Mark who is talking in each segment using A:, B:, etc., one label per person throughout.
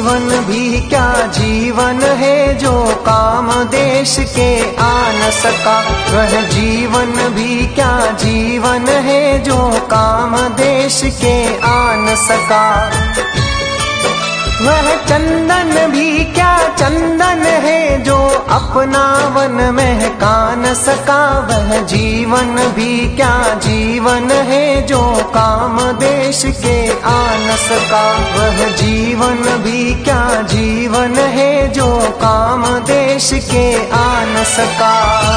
A: जीवन भी क्या जीवन है जो काम देश के आ न सका। वह जीवन भी क्या जीवन है जो काम देश के आ न सका। वह चंदन भी क्या चंदन है जो अपना वन महका न सका। वह जीवन भी क्या जीवन है जो काम देश के आ न सका। वह जीवन भी क्या जीवन है जो काम देश के आ न सका।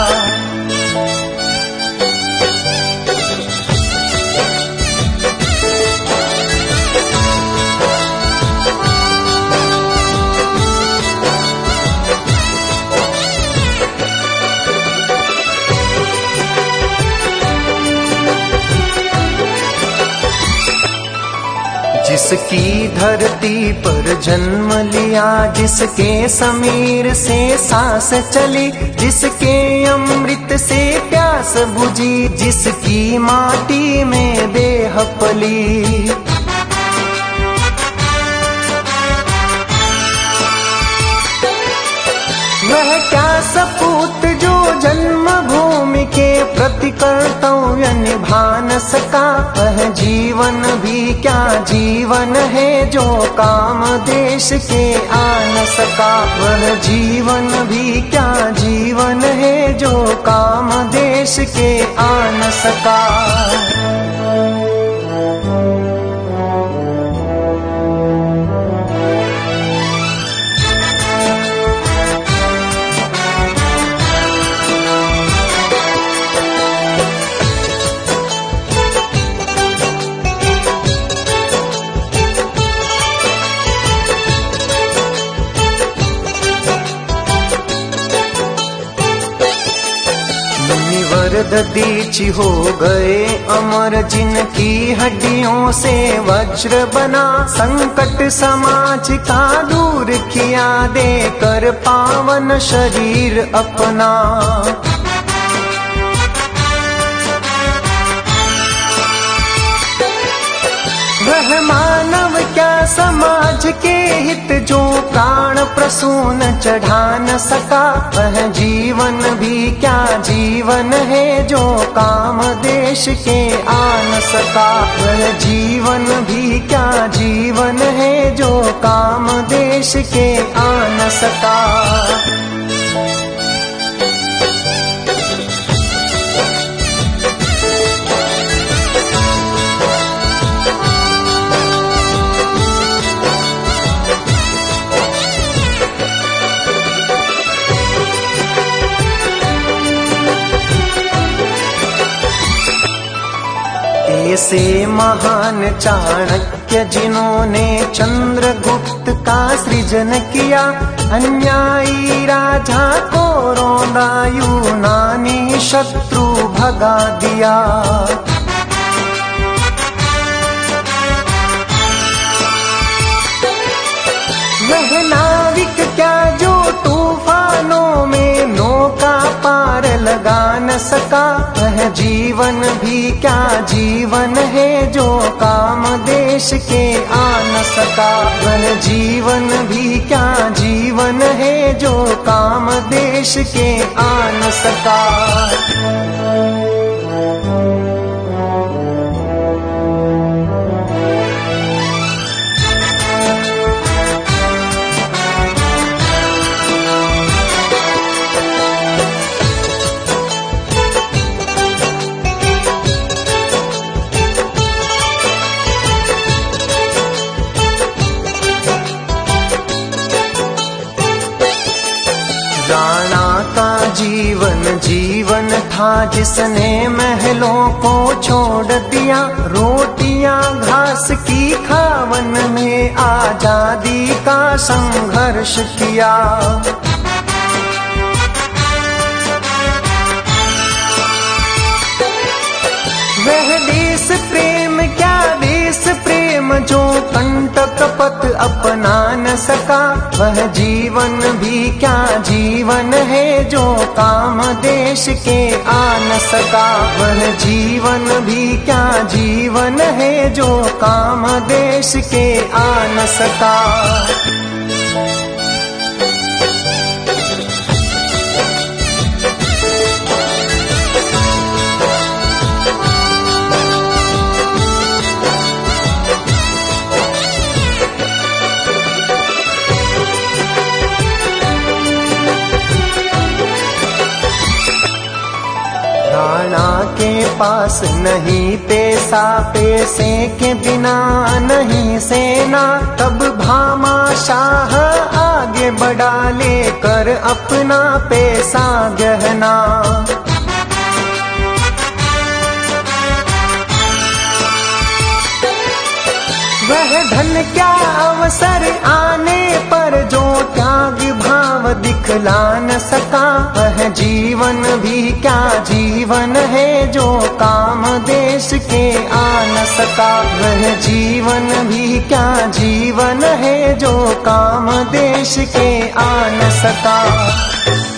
A: जिसकी धरती पर जन्म लिया, जिसके समीर से सांस चली, जिसके अमृत से प्यास बुझी, जिसकी माटी में देह पली। वह क्या सपूत जो जन्मभूमि के प्रति कर्तव्य निभा न सका। वह जीवन भी क्या जीवन है जो काम देश के आ न सका। वह जीवन भी क्या जीवन है जो काम देश के आ न सका। ददीची हो गए अमर, जिनकी हड्डियों से वज्र बना। संकट समाज का दूर किया, देकर पावन शरीर अपना। वह मानव क्या समाज के हित जो प्राण प्रसून चढ़ा न सका। वह जीवन भी क्या जीवन है जो काम देश के आ न सका। वह जीवन भी क्या जीवन है जो काम देश के आ न सका। ऐसे महान चाणक्य जिन्होंने चंद्रगुप्त का सृजन किया, अन्यायी राजा को रोंदा, यूनानी शत्रु भगा दिया। वह नाविक क्या जो तूफानों में नौका पार लगा न सका। वह जीवन भी क्या जीवन है जो काम देश के आ न सका। वह जीवन भी क्या जीवन है जो काम देश के आ न सका। जीवन था जिसने महलों को छोड़ दिया, रोटियां घास की खावन में आजादी का संघर्ष किया। वह देश प्रेम क्या देश प्रेम जो कंटक पथ अपना न सका। वह जीवन भी क्या जीवन है जो काम देश के आ न सका। वह जीवन भी क्या जीवन है जो काम देश के आ न सका। के पास नहीं पैसा, पैसे के बिना नहीं सेना, तब भामाशाह आगे बढ़ा लेकर अपना पैसा गहना। वह धन क्या अवसर आने पर जो त्याग भाव दिखला न सका, वह जीवन भी क्या जीवन है जो काम देश के आ न सका। वह जीवन भी क्या जीवन है जो काम देश के आ न सका।